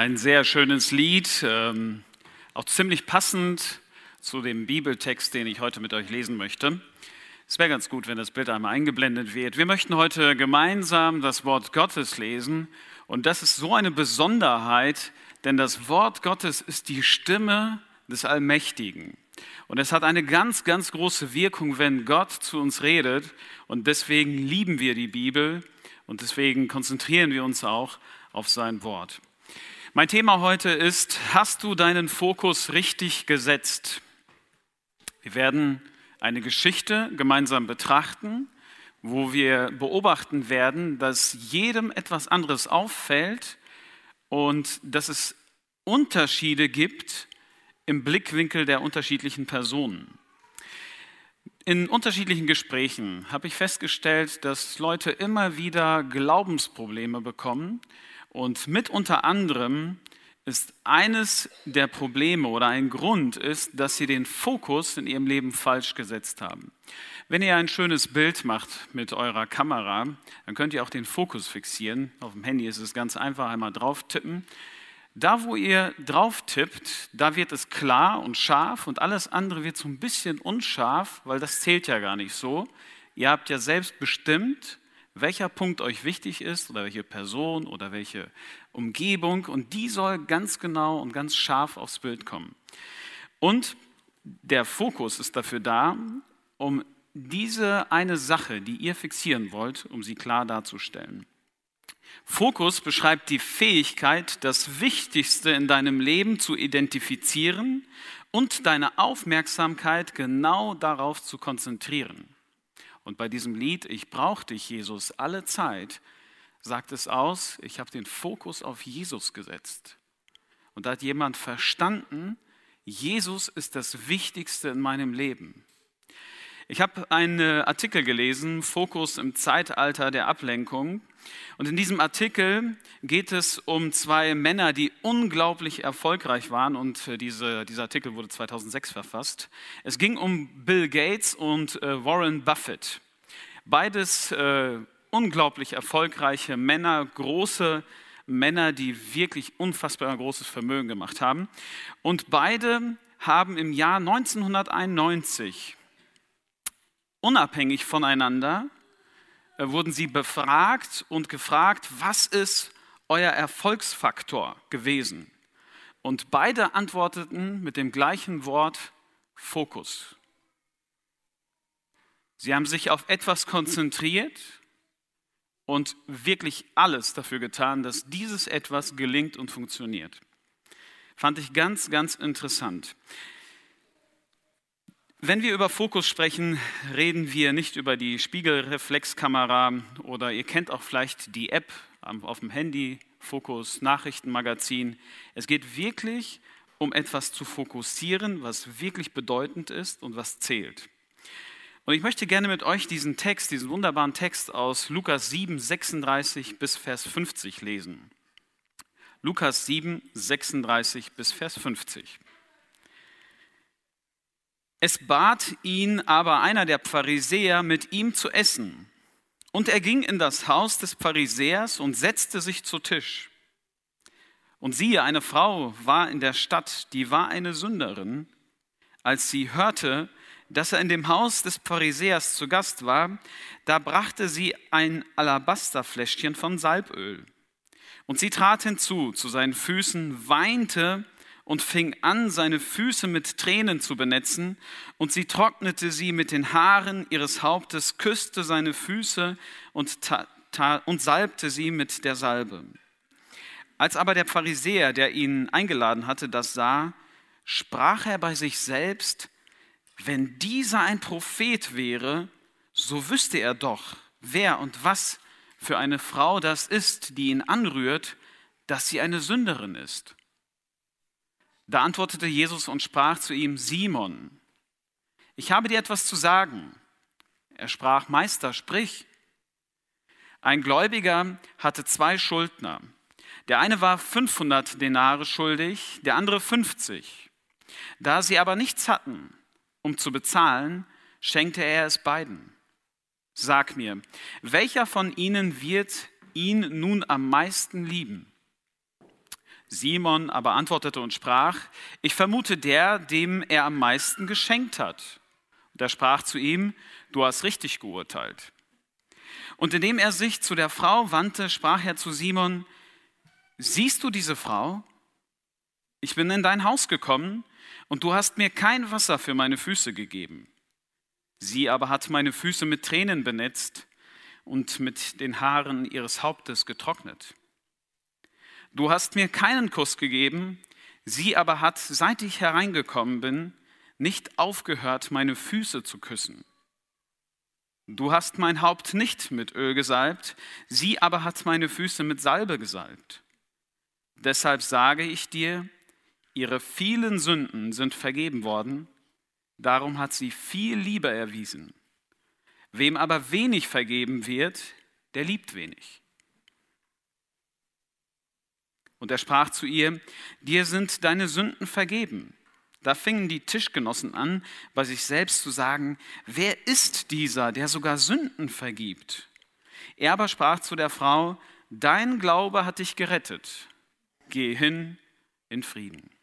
Ein sehr schönes Lied, auch ziemlich passend zu dem Bibeltext, den ich heute mit euch lesen möchte. Es wäre ganz gut, wenn das Bild einmal eingeblendet wird. Wir möchten heute gemeinsam das Wort Gottes lesen und das ist so eine Besonderheit, denn das Wort Gottes ist die Stimme des Allmächtigen. Und es hat eine ganz, ganz große Wirkung, wenn Gott zu uns redet und deswegen lieben wir die Bibel und deswegen konzentrieren wir uns auch auf sein Wort. Mein Thema heute ist, hast du deinen Fokus richtig gesetzt? Wir werden eine Geschichte gemeinsam betrachten, wo wir beobachten werden, dass jedem etwas anderes auffällt und dass es Unterschiede gibt im Blickwinkel der unterschiedlichen Personen. In unterschiedlichen Gesprächen habe ich festgestellt, dass Leute immer wieder Glaubensprobleme bekommen. Und mit unter anderem ist eines der Probleme oder ein Grund ist, dass sie den Fokus in ihrem Leben falsch gesetzt haben. Wenn ihr ein schönes Bild macht mit eurer Kamera, dann könnt ihr auch den Fokus fixieren. Auf dem Handy ist es ganz einfach, einmal drauf tippen. Da, wo ihr drauf tippt, da wird es klar und scharf und alles andere wird so ein bisschen unscharf, weil das zählt ja gar nicht so. Ihr habt ja selbst bestimmt, welcher Punkt euch wichtig ist oder welche Person oder welche Umgebung und die soll ganz genau und ganz scharf aufs Bild kommen. Und der Fokus ist dafür da, um diese eine Sache, die ihr fixieren wollt, um sie klar darzustellen. Fokus beschreibt die Fähigkeit, das Wichtigste in deinem Leben zu identifizieren und deine Aufmerksamkeit genau darauf zu konzentrieren. Und bei diesem Lied, ich brauche dich, Jesus, alle Zeit, sagt es aus, ich habe den Fokus auf Jesus gesetzt. Und da hat jemand verstanden, Jesus ist das Wichtigste in meinem Leben. Ich habe einen Artikel gelesen, Fokus im Zeitalter der Ablenkung. Und in diesem Artikel geht es um zwei Männer, die unglaublich erfolgreich waren. Und dieser Artikel wurde 2006 verfasst. Es ging um Bill Gates und Warren Buffett. Beides unglaublich erfolgreiche Männer, große Männer, die wirklich unfassbar großes Vermögen gemacht haben. Und beide haben im Jahr 1991 unabhängig voneinander wurden sie befragt und gefragt, was ist euer Erfolgsfaktor gewesen? Und beide antworteten mit dem gleichen Wort Fokus. Sie haben sich auf etwas konzentriert und wirklich alles dafür getan, dass dieses etwas gelingt und funktioniert. Fand ich ganz, ganz interessant. Wenn wir über Fokus sprechen, reden wir nicht über die Spiegelreflexkamera oder ihr kennt auch vielleicht die App auf dem Handy, Fokus, Nachrichtenmagazin. Es geht wirklich um etwas zu fokussieren, was wirklich bedeutend ist und was zählt. Und ich möchte gerne mit euch diesen wunderbaren Text aus Lukas 7, 36 bis Vers 50 lesen. Lukas 7, 36 bis Vers 50. Es bat ihn aber einer der Pharisäer, mit ihm zu essen. Und er ging in das Haus des Pharisäers und setzte sich zu Tisch. Und siehe, eine Frau war in der Stadt, die war eine Sünderin. Als sie hörte, dass er in dem Haus des Pharisäers zu Gast war, da brachte sie ein Alabasterfläschchen von Salböl. Und sie trat hinzu zu seinen Füßen, weinte und fing an, seine Füße mit Tränen zu benetzen, und sie trocknete sie mit den Haaren ihres Hauptes, küsste seine Füße und salbte sie mit der Salbe. Als aber der Pharisäer, der ihn eingeladen hatte, das sah, sprach er bei sich selbst, wenn dieser ein Prophet wäre, so wüsste er doch, wer und was für eine Frau das ist, die ihn anrührt, dass sie eine Sünderin ist. Da antwortete Jesus und sprach zu ihm, Simon, ich habe dir etwas zu sagen. Er sprach, Meister, sprich. Ein Gläubiger hatte 2 Schuldner. Der eine war 500 Denare schuldig, der andere 50. Da sie aber nichts hatten, um zu bezahlen, schenkte er es beiden. Sag mir, welcher von ihnen wird ihn nun am meisten lieben? Simon aber antwortete und sprach: Ich vermute der, dem er am meisten geschenkt hat. Und er sprach zu ihm: Du hast richtig geurteilt. Und indem er sich zu der Frau wandte, sprach er zu Simon: Siehst du diese Frau? Ich bin in dein Haus gekommen und du hast mir kein Wasser für meine Füße gegeben. Sie aber hat meine Füße mit Tränen benetzt und mit den Haaren ihres Hauptes getrocknet. Du hast mir keinen Kuss gegeben, sie aber hat, seit ich hereingekommen bin, nicht aufgehört, meine Füße zu küssen. Du hast mein Haupt nicht mit Öl gesalbt, sie aber hat meine Füße mit Salbe gesalbt. Deshalb sage ich dir, ihre vielen Sünden sind vergeben worden, darum hat sie viel Liebe erwiesen. Wem aber wenig vergeben wird, der liebt wenig. Und er sprach zu ihr: Dir sind deine Sünden vergeben. Da fingen die Tischgenossen an, bei sich selbst zu sagen: Wer ist dieser, der sogar Sünden vergibt? Er aber sprach zu der Frau: Dein Glaube hat dich gerettet. Geh hin in Frieden.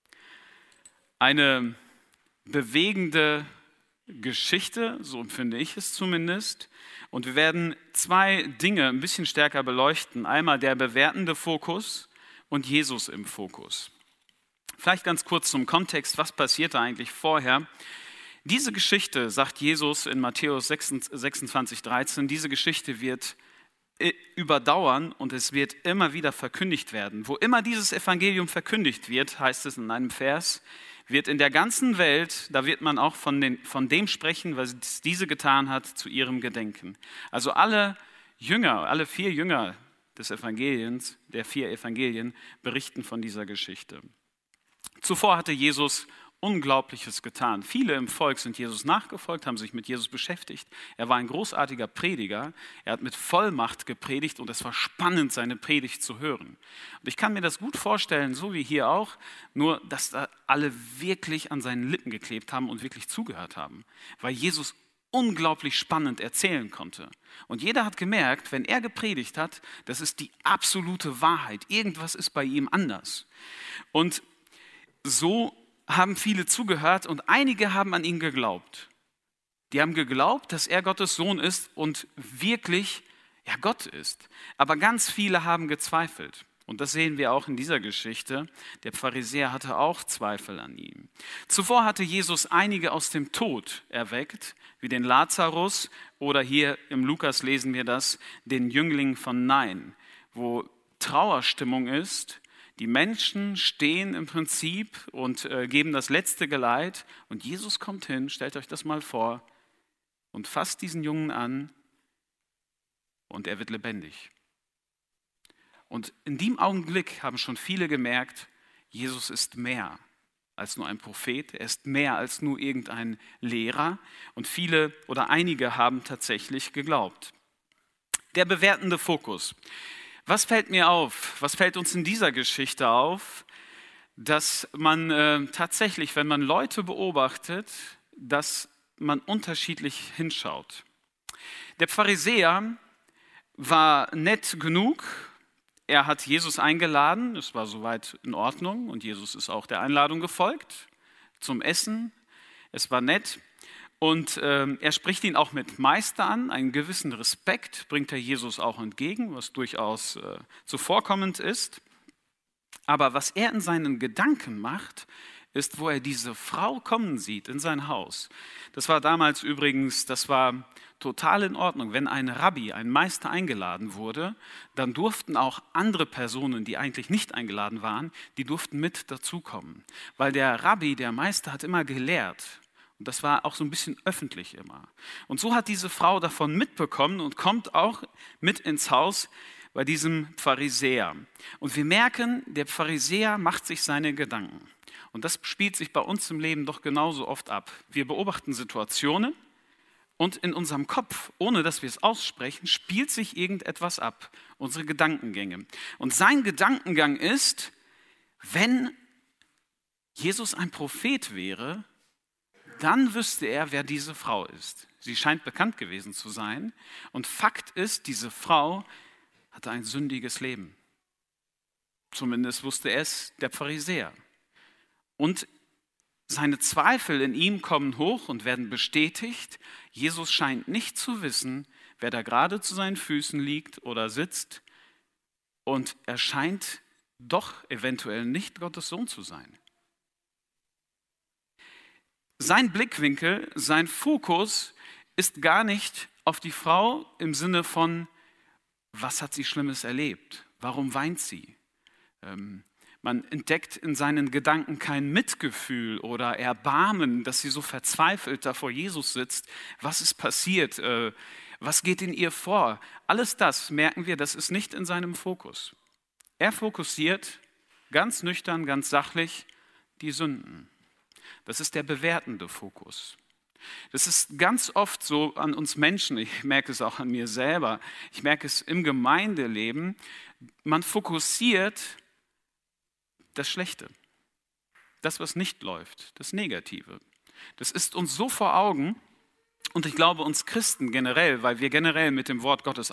Eine bewegende Geschichte, so empfinde ich es zumindest. Und wir werden zwei Dinge ein bisschen stärker beleuchten. Einmal der bewertende Fokus und Jesus im Fokus. Vielleicht ganz kurz zum Kontext: Was passierte eigentlich vorher? Diese Geschichte, sagt Jesus in Matthäus 26,13, diese Geschichte wird überdauern und es wird immer wieder verkündigt werden. Wo immer dieses Evangelium verkündigt wird, heißt es in einem Vers, wird in der ganzen Welt, da wird man auch von dem sprechen, was diese getan hat, zu ihrem Gedenken. Also alle Jünger, alle 4 Jünger des Evangeliens, der 4 Evangelien, berichten von dieser Geschichte. Zuvor hatte Jesus Unglaubliches getan. Viele im Volk sind Jesus nachgefolgt, haben sich mit Jesus beschäftigt. Er war ein großartiger Prediger. Er hat mit Vollmacht gepredigt und es war spannend, seine Predigt zu hören. Und ich kann mir das gut vorstellen, so wie hier auch, nur dass da alle wirklich an seinen Lippen geklebt haben und wirklich zugehört haben, weil Jesus unglaublich spannend erzählen konnte. Und jeder hat gemerkt, wenn er gepredigt hat, das ist die absolute Wahrheit. Irgendwas ist bei ihm anders. Und so haben viele zugehört und einige haben an ihn geglaubt. Die haben geglaubt, dass er Gottes Sohn ist und wirklich Gott ist. Aber ganz viele haben gezweifelt. Und das sehen wir auch in dieser Geschichte. Der Pharisäer hatte auch Zweifel an ihm. Zuvor hatte Jesus einige aus dem Tod erweckt, wie den Lazarus oder hier im Lukas lesen wir das, den Jüngling von Nain, wo Trauerstimmung ist. Die Menschen stehen im Prinzip und geben das letzte Geleit und Jesus kommt hin, stellt euch das mal vor, und fasst diesen Jungen an und er wird lebendig. Und in dem Augenblick haben schon viele gemerkt, Jesus ist mehr als nur ein Prophet, er ist mehr als nur irgendein Lehrer und viele oder einige haben tatsächlich geglaubt. Der bewertende Fokus. Was fällt mir auf? Was fällt uns in dieser Geschichte auf? Dass man tatsächlich, wenn man Leute beobachtet, dass man unterschiedlich hinschaut. Der Pharisäer war nett genug. Er hat Jesus eingeladen, es war soweit in Ordnung und Jesus ist auch der Einladung gefolgt zum Essen. Es war nett und er spricht ihn auch mit Meister an. Einen gewissen Respekt bringt er Jesus auch entgegen, was durchaus zuvorkommend ist. Aber was er in seinen Gedanken macht, ist, wo er diese Frau kommen sieht in sein Haus. Das war damals übrigens, das war total in Ordnung. Wenn ein Rabbi, ein Meister eingeladen wurde, dann durften auch andere Personen, die eigentlich nicht eingeladen waren, die durften mit dazukommen. Weil der Rabbi, der Meister, hat immer gelehrt. Und das war auch so ein bisschen öffentlich immer. Und so hat diese Frau davon mitbekommen und kommt auch mit ins Haus bei diesem Pharisäer. Und wir merken, der Pharisäer macht sich seine Gedanken. Und das spielt sich bei uns im Leben doch genauso oft ab. Wir beobachten Situationen und in unserem Kopf, ohne dass wir es aussprechen, spielt sich irgendetwas ab, unsere Gedankengänge. Und sein Gedankengang ist, wenn Jesus ein Prophet wäre, dann wüsste er, wer diese Frau ist. Sie scheint bekannt gewesen zu sein. Und Fakt ist, diese Frau hatte ein sündiges Leben. Zumindest wusste es der Pharisäer. Und seine Zweifel in ihm kommen hoch und werden bestätigt. Jesus scheint nicht zu wissen, wer da gerade zu seinen Füßen liegt oder sitzt. Und er scheint doch eventuell nicht Gottes Sohn zu sein. Sein Blickwinkel, sein Fokus ist gar nicht auf die Frau im Sinne von, was hat sie Schlimmes erlebt? Warum weint sie? Man entdeckt in seinen Gedanken kein Mitgefühl oder Erbarmen, dass sie so verzweifelt da vor Jesus sitzt. Was ist passiert? Was geht in ihr vor? Alles das merken wir, das ist nicht in seinem Fokus. Er fokussiert ganz nüchtern, ganz sachlich die Sünden. Das ist der bewertende Fokus. Das ist ganz oft so an uns Menschen, ich merke es auch an mir selber, ich merke es im Gemeindeleben, man fokussiert das Schlechte, das, was nicht läuft, das Negative. Das ist uns so vor Augen und ich glaube uns Christen generell, weil wir generell mit dem Wort Gottes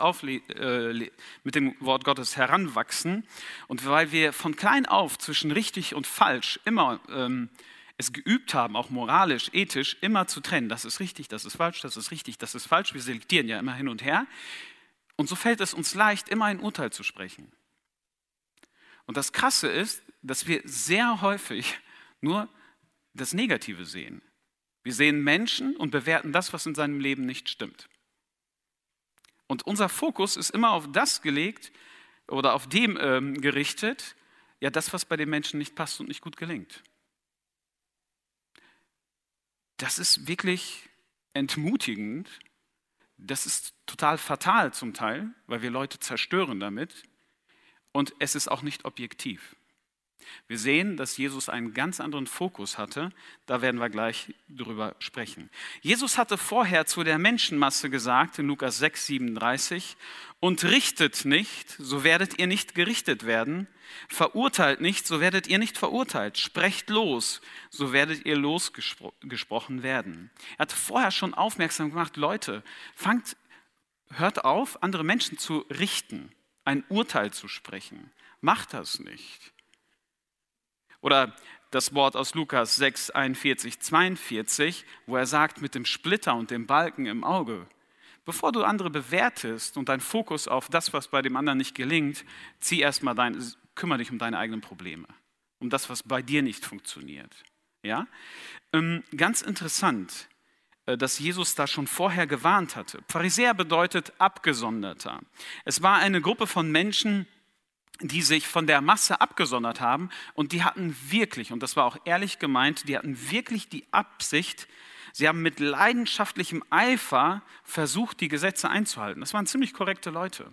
heranwachsen und weil wir von klein auf zwischen richtig und falsch immer es geübt haben, auch moralisch, ethisch, immer zu trennen. Das ist richtig, das ist falsch, das ist richtig, das ist falsch. Wir selektieren ja immer hin und her. Und so fällt es uns leicht, immer ein Urteil zu sprechen. Und das Krasse ist, dass wir sehr häufig nur das Negative sehen. Wir sehen Menschen und bewerten das, was in seinem Leben nicht stimmt. Und unser Fokus ist immer auf das gelegt oder auf dem gerichtet, ja, das, was bei den Menschen nicht passt und nicht gut gelingt. Das ist wirklich entmutigend. Das ist total fatal zum Teil, weil wir Leute zerstören damit. Und es ist auch nicht objektiv. Wir sehen, dass Jesus einen ganz anderen Fokus hatte. Da werden wir gleich drüber sprechen. Jesus hatte vorher zu der Menschenmasse gesagt, in Lukas 6,37, und richtet nicht, so werdet ihr nicht gerichtet werden. Verurteilt nicht, so werdet ihr nicht verurteilt. Sprecht los, so werdet ihr losgesprochen werden. Er hat vorher schon aufmerksam gemacht, Leute, hört auf, andere Menschen zu richten, ein Urteil zu sprechen. Macht das nicht. Oder das Wort aus Lukas 6, 41, 42, wo er sagt, mit dem Splitter und dem Balken im Auge. Bevor du andere bewertest und dein Fokus auf das, was bei dem anderen nicht gelingt, kümmere dich um deine eigenen Probleme, um das, was bei dir nicht funktioniert. Ja? Ganz interessant, dass Jesus da schon vorher gewarnt hatte. Pharisäer bedeutet Abgesonderter. Es war eine Gruppe von Menschen, die sich von der Masse abgesondert haben und die hatten wirklich, und das war auch ehrlich gemeint, die hatten wirklich die Absicht, sie haben mit leidenschaftlichem Eifer versucht, die Gesetze einzuhalten. Das waren ziemlich korrekte Leute.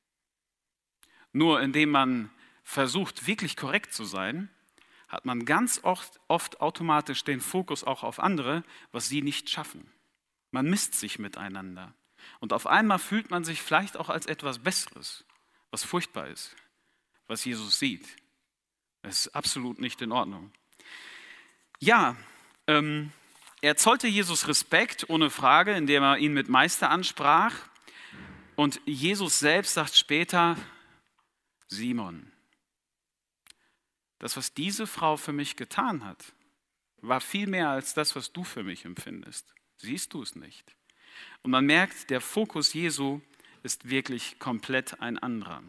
Nur indem man versucht, wirklich korrekt zu sein, hat man ganz oft automatisch den Fokus auch auf andere, was sie nicht schaffen. Man misst sich miteinander. Und auf einmal fühlt man sich vielleicht auch als etwas Besseres, was furchtbar ist, was Jesus sieht. Das ist absolut nicht in Ordnung. Ja, er zollte Jesus Respekt, ohne Frage, indem er ihn mit Meister ansprach. Und Jesus selbst sagt später, Simon, das, was diese Frau für mich getan hat, war viel mehr als das, was du für mich empfindest. Siehst du es nicht? Und man merkt, der Fokus Jesu ist wirklich komplett ein anderer.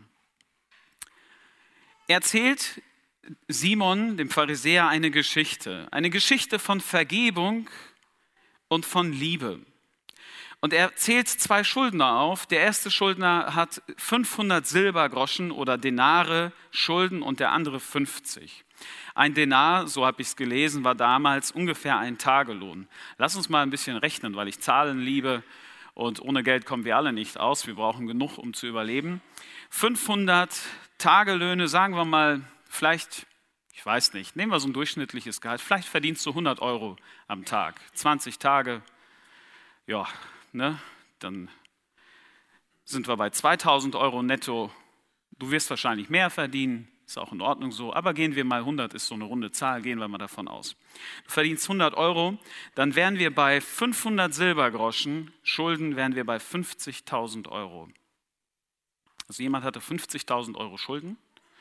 Er erzählt Simon, dem Pharisäer, eine Geschichte von Vergebung und von Liebe. Und er zählt 2 Schuldner auf. Der erste Schuldner hat 500 Silbergroschen oder Denare Schulden und der andere 50. Ein Denar, so habe ich es gelesen, war damals ungefähr ein Tagelohn. Lass uns mal ein bisschen rechnen, weil ich Zahlen liebe und ohne Geld kommen wir alle nicht aus. Wir brauchen genug, um zu überleben. 500 Tagelöhne, sagen wir mal, vielleicht, ich weiß nicht, nehmen wir so ein durchschnittliches Gehalt, vielleicht verdienst du 100 € am Tag, 20 Tage, ja, ne, dann sind wir bei 2.000 € netto. Du wirst wahrscheinlich mehr verdienen, ist auch in Ordnung so, aber gehen wir mal, 100 ist so eine runde Zahl, gehen wir mal davon aus. Du verdienst 100 €, dann wären wir bei 500 Silbergroschen, Schulden wären wir bei 50.000 €. Also jemand hatte 50.000 € Schulden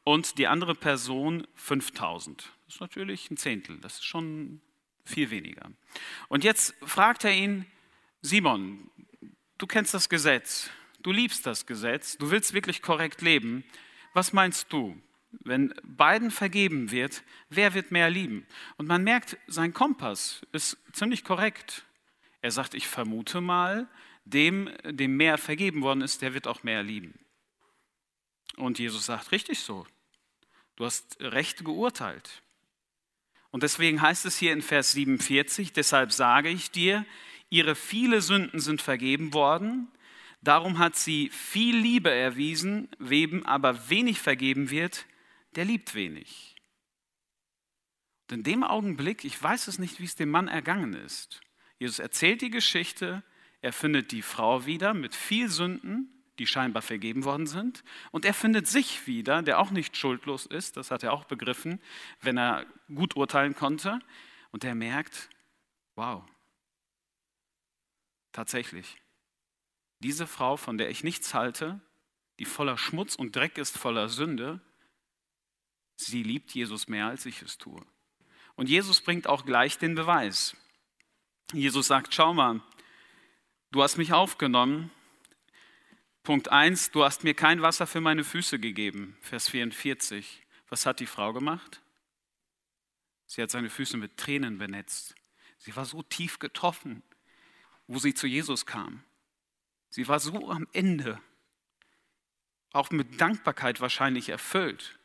und die andere Person 5.000. Das ist natürlich ein Zehntel, das ist schon viel weniger. Und jetzt fragt er ihn, Simon, du kennst das Gesetz, du liebst das Gesetz, du willst wirklich korrekt leben. Was meinst du, wenn beiden vergeben wird, wer wird mehr lieben? Und man merkt, sein Kompass ist ziemlich korrekt. Er sagt, ich vermute mal, dem mehr vergeben worden ist, der wird auch mehr lieben. Und Jesus sagt, richtig so, du hast recht geurteilt. Und deswegen heißt es hier in Vers 47, deshalb sage ich dir, ihre viele Sünden sind vergeben worden, darum hat sie viel Liebe erwiesen, wem aber wenig vergeben wird, der liebt wenig. Und in dem Augenblick, ich weiß es nicht, wie es dem Mann ergangen ist, Jesus erzählt die Geschichte, er findet die Frau wieder mit viel Sünden, die scheinbar vergeben worden sind, und er findet sich wieder, der auch nicht schuldlos ist, das hat er auch begriffen, wenn er gut urteilen konnte, und er merkt, wow, tatsächlich, diese Frau, von der ich nichts halte, die voller Schmutz und Dreck ist, voller Sünde, sie liebt Jesus mehr, als ich es tue. Und Jesus bringt auch gleich den Beweis. Jesus sagt, schau mal, du hast mich aufgenommen. Punkt 1, du hast mir kein Wasser für meine Füße gegeben. Vers 44. Was hat die Frau gemacht? Sie hat seine Füße mit Tränen benetzt. Sie war so tief getroffen, wo sie zu Jesus kam. Sie war so am Ende, auch mit Dankbarkeit wahrscheinlich erfüllt.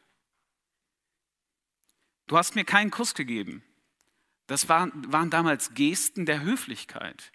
Du hast mir keinen Kuss gegeben. Das waren damals Gesten der Höflichkeit.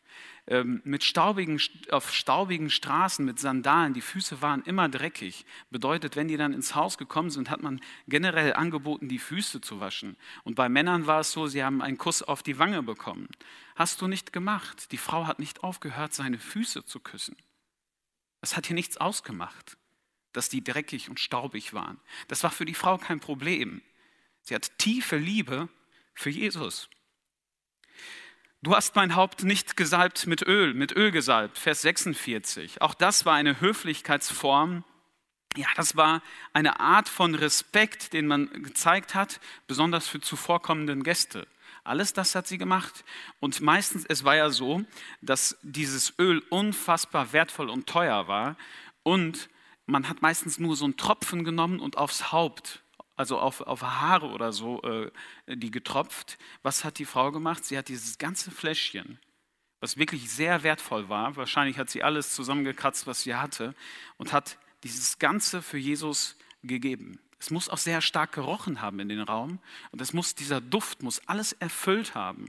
Auf staubigen Straßen mit Sandalen, die Füße waren immer dreckig. Bedeutet, wenn die dann ins Haus gekommen sind, hat man generell angeboten, die Füße zu waschen. Und bei Männern war es so, sie haben einen Kuss auf die Wange bekommen. Hast du nicht gemacht. Die Frau hat nicht aufgehört, seine Füße zu küssen. Das hat hier nichts ausgemacht, dass die dreckig und staubig waren. Das war für die Frau kein Problem. Sie hat tiefe Liebe für Jesus. Du hast mein Haupt nicht gesalbt mit Öl gesalbt, Vers 46. Auch das war eine Höflichkeitsform. Ja, das war eine Art von Respekt, den man gezeigt hat, besonders für zuvorkommenden Gäste. Alles das hat sie gemacht. Und meistens, es war ja so, dass dieses Öl unfassbar wertvoll und teuer war. Und man hat meistens nur so einen Tropfen genommen und aufs Haupt, also auf Haare oder so, die getropft. Was hat die Frau gemacht? Sie hat dieses ganze Fläschchen, was wirklich sehr wertvoll war, wahrscheinlich hat sie alles zusammengekratzt, was sie hatte, und hat dieses Ganze für Jesus gegeben. Es muss auch sehr stark gerochen haben in den Raum, und dieser Duft muss alles erfüllt haben.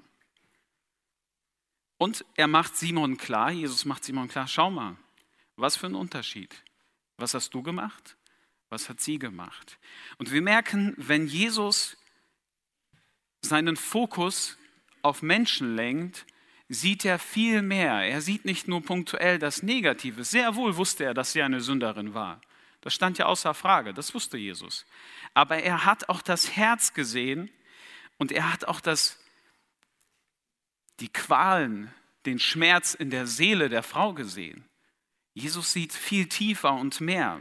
Und er macht Simon klar, Jesus macht Simon klar, schau mal, was für ein Unterschied. Was hast du gemacht? Was hat sie gemacht? Und wir merken, wenn Jesus seinen Fokus auf Menschen lenkt, sieht er viel mehr. Er sieht nicht nur punktuell das Negative. Sehr wohl wusste er, dass sie eine Sünderin war. Das stand ja außer Frage, das wusste Jesus. Aber er hat auch das Herz gesehen und er hat auch die Qualen, den Schmerz in der Seele der Frau gesehen. Jesus sieht viel tiefer und mehr.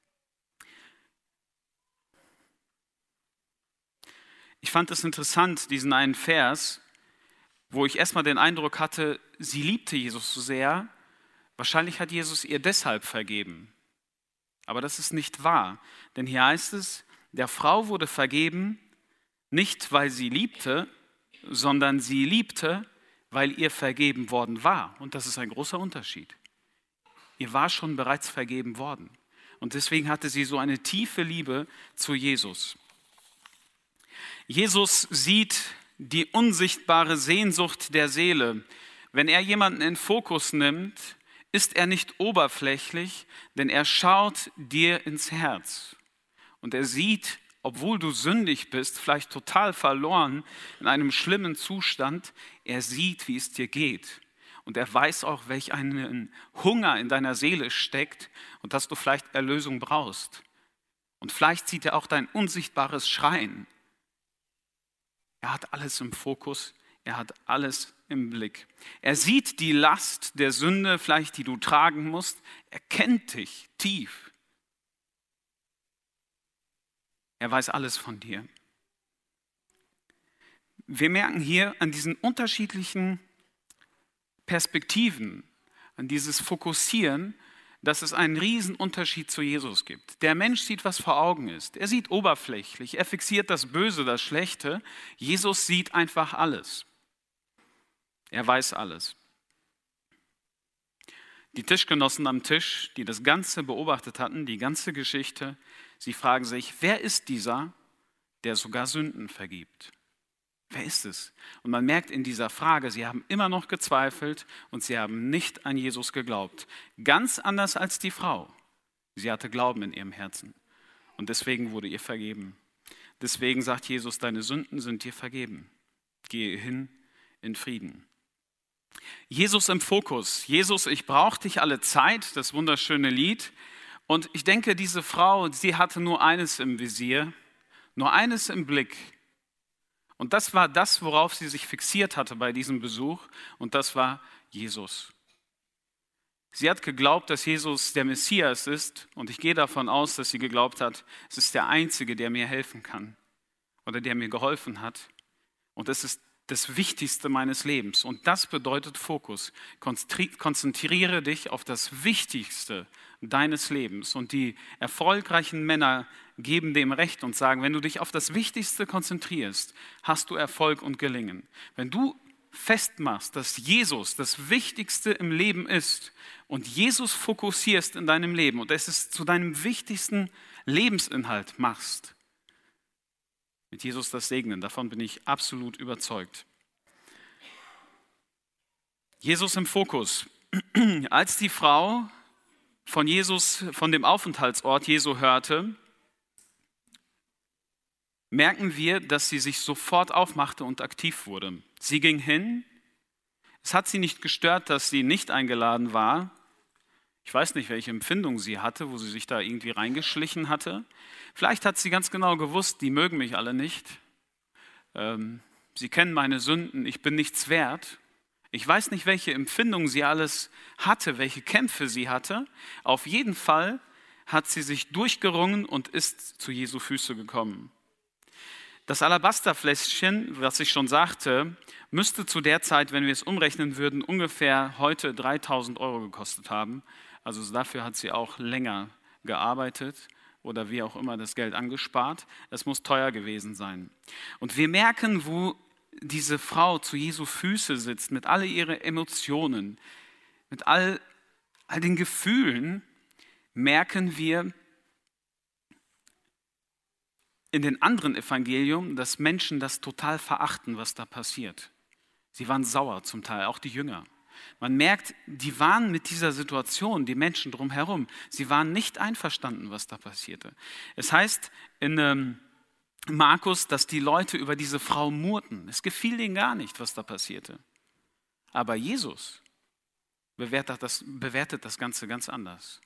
Ich fand es interessant, diesen einen Vers, wo ich erstmal den Eindruck hatte, sie liebte Jesus so sehr, wahrscheinlich hat Jesus ihr deshalb vergeben. Aber das ist nicht wahr, denn hier heißt es, der Frau wurde vergeben, nicht weil sie liebte, sondern sie liebte, weil ihr vergeben worden war. Und das ist ein großer Unterschied. Ihr war schon bereits vergeben worden. Und deswegen hatte sie so eine tiefe Liebe zu Jesus. Jesus sieht die unsichtbare Sehnsucht der Seele. Wenn er jemanden in Fokus nimmt, ist er nicht oberflächlich, denn er schaut dir ins Herz. Und er sieht, obwohl du sündig bist, vielleicht total verloren, in einem schlimmen Zustand, er sieht, wie es dir geht. Und er weiß auch, welch einen Hunger in deiner Seele steckt und dass du vielleicht Erlösung brauchst. Und vielleicht sieht er auch dein unsichtbares Schreien. Er hat alles im Fokus, er hat alles im Blick. Er sieht die Last der Sünde, vielleicht die du tragen musst. Er kennt dich tief. Er weiß alles von dir. Wir merken hier an diesen unterschiedlichen Perspektiven, an dieses Fokussieren, dass es einen riesen Unterschied zu Jesus gibt. Der Mensch sieht, was vor Augen ist. Er sieht oberflächlich, er fixiert das Böse, das Schlechte. Jesus sieht einfach alles. Er weiß alles. Die Tischgenossen am Tisch, die das Ganze beobachtet hatten, die ganze Geschichte, sie fragen sich, wer ist dieser, der sogar Sünden vergibt? Wer ist es? Und man merkt in dieser Frage, sie haben immer noch gezweifelt und sie haben nicht an Jesus geglaubt. Ganz anders als die Frau. Sie hatte Glauben in ihrem Herzen und deswegen wurde ihr vergeben. Deswegen sagt Jesus, deine Sünden sind dir vergeben. Gehe hin in Frieden. Jesus im Fokus. Jesus, ich brauche dich alle Zeit, das wunderschöne Lied. Und ich denke, diese Frau, sie hatte nur eines im Visier, nur eines im Blick. Und das war das, worauf sie sich fixiert hatte bei diesem Besuch. Und das war Jesus. Sie hat geglaubt, dass Jesus der Messias ist. Und ich gehe davon aus, dass sie geglaubt hat, es ist der Einzige, der mir helfen kann oder der mir geholfen hat. Und es ist das Wichtigste meines Lebens. Und das bedeutet Fokus. Konzentriere dich auf das Wichtigste deines Lebens. Und die erfolgreichen Männer geben dem Recht und sagen, wenn du dich auf das Wichtigste konzentrierst, hast du Erfolg und Gelingen. Wenn du festmachst, dass Jesus das Wichtigste im Leben ist und Jesus fokussierst in deinem Leben und es ist zu deinem wichtigsten Lebensinhalt machst, mit Jesus das segnen. Davon bin ich absolut überzeugt. Jesus im Fokus. Als die Frau von Jesus, von dem Aufenthaltsort Jesu hörte, merken wir, dass sie sich sofort aufmachte und aktiv wurde. Sie ging hin. Es hat sie nicht gestört, dass sie nicht eingeladen war. Ich weiß nicht, welche Empfindung sie hatte, wo sie sich da irgendwie reingeschlichen hatte. Vielleicht hat sie ganz genau gewusst, die mögen mich alle nicht. Sie kennen meine Sünden, ich bin nichts wert. Ich weiß nicht, welche Empfindung sie alles hatte, welche Kämpfe sie hatte. Auf jeden Fall hat sie sich durchgerungen und ist zu Jesu Füße gekommen. Das Alabasterfläschchen, was ich schon sagte, müsste zu der Zeit, wenn wir es umrechnen würden, ungefähr heute 3.000 € gekostet haben. Also dafür hat sie auch länger gearbeitet oder wie auch immer das Geld angespart. Es muss teuer gewesen sein. Und wir merken, wo diese Frau zu Jesu Füße sitzt, mit all ihren Emotionen, mit all den Gefühlen, merken wir in den anderen Evangelien, dass Menschen das total verachten, was da passiert. Sie waren sauer zum Teil, auch die Jünger. Man merkt, die waren mit dieser Situation, die Menschen drumherum, sie waren nicht einverstanden, was da passierte. Es heißt in Markus, dass die Leute über diese Frau murrten. Es gefiel ihnen gar nicht, was da passierte. Aber Jesus bewertet das Ganze ganz anders.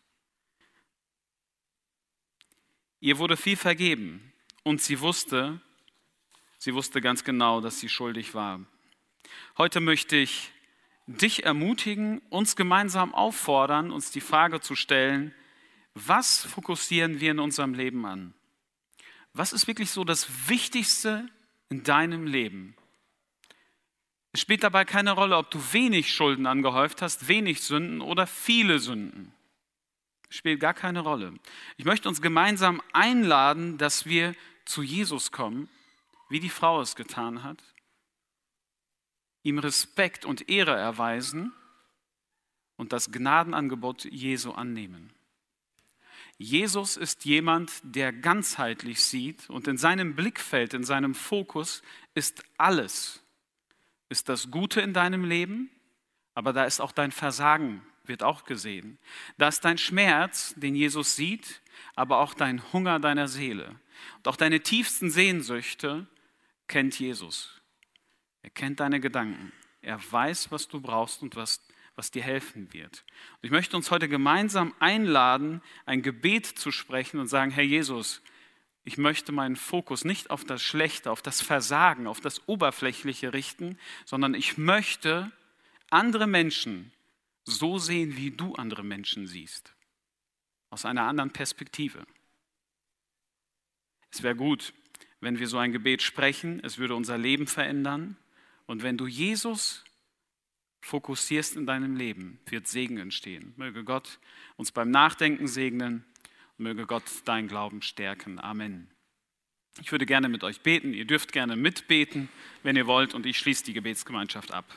Ihr wurde viel vergeben und sie wusste ganz genau, dass sie schuldig war. Heute möchte ich dich ermutigen, uns gemeinsam auffordern, uns die Frage zu stellen, was fokussieren wir in unserem Leben an? Was ist wirklich so das Wichtigste in deinem Leben? Es spielt dabei keine Rolle, ob du wenig Schulden angehäuft hast, wenig Sünden oder viele Sünden. Es spielt gar keine Rolle. Ich möchte uns gemeinsam einladen, dass wir zu Jesus kommen, wie die Frau es getan hat, ihm Respekt und Ehre erweisen und das Gnadenangebot Jesu annehmen. Jesus ist jemand, der ganzheitlich sieht und in seinem Blickfeld, in seinem Fokus ist alles. Ist das Gute in deinem Leben, aber da ist auch dein Versagen, wird auch gesehen. Da ist dein Schmerz, den Jesus sieht, aber auch dein Hunger deiner Seele. Und auch deine tiefsten Sehnsüchte kennt Jesus. Er kennt deine Gedanken. Er weiß, was du brauchst und was dir helfen wird. Und ich möchte uns heute gemeinsam einladen, ein Gebet zu sprechen und sagen, Herr Jesus, ich möchte meinen Fokus nicht auf das Schlechte, auf das Versagen, auf das Oberflächliche richten, sondern ich möchte andere Menschen so sehen, wie du andere Menschen siehst. Aus einer anderen Perspektive. Es wäre gut, wenn wir so ein Gebet sprechen, es würde unser Leben verändern. Und wenn du Jesus fokussierst in deinem Leben, wird Segen entstehen. Möge Gott uns beim Nachdenken segnen und möge Gott deinen Glauben stärken. Amen. Ich würde gerne mit euch beten. Ihr dürft gerne mitbeten, wenn ihr wollt, und ich schließe die Gebetsgemeinschaft ab.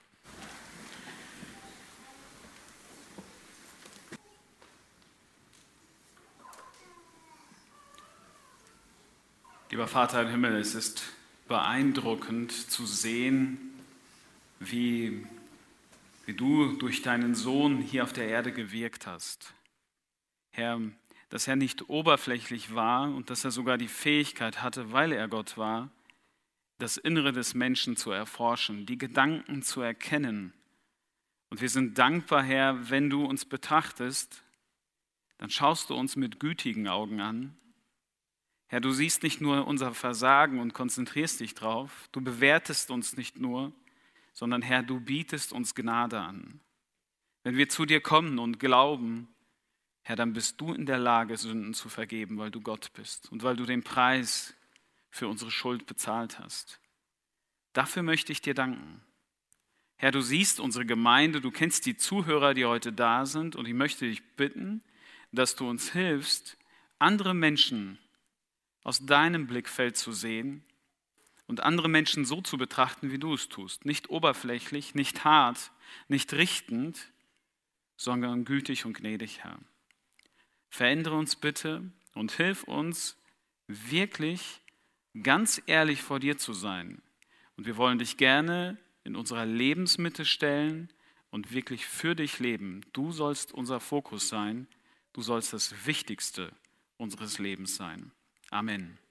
Lieber Vater im Himmel, es ist beeindruckend zu sehen, wie du durch deinen Sohn hier auf der Erde gewirkt hast. Herr, dass er nicht oberflächlich war und dass er sogar die Fähigkeit hatte, weil er Gott war, das Innere des Menschen zu erforschen, die Gedanken zu erkennen. Und wir sind dankbar, Herr, wenn du uns betrachtest, dann schaust du uns mit gütigen Augen an. Herr, du siehst nicht nur unser Versagen und konzentrierst dich drauf, du bewertest uns nicht nur, sondern Herr, du bietest uns Gnade an. Wenn wir zu dir kommen und glauben, Herr, dann bist du in der Lage, Sünden zu vergeben, weil du Gott bist und weil du den Preis für unsere Schuld bezahlt hast. Dafür möchte ich dir danken. Herr, du siehst unsere Gemeinde, du kennst die Zuhörer, die heute da sind, und ich möchte dich bitten, dass du uns hilfst, andere Menschen aus deinem Blickfeld zu sehen und andere Menschen so zu betrachten, wie du es tust. Nicht oberflächlich, nicht hart, nicht richtend, sondern gütig und gnädig, Herr. Verändere uns bitte und hilf uns, wirklich ganz ehrlich vor dir zu sein. Und wir wollen dich gerne in unserer Lebensmitte stellen und wirklich für dich leben. Du sollst unser Fokus sein. Du sollst das Wichtigste unseres Lebens sein. Amen.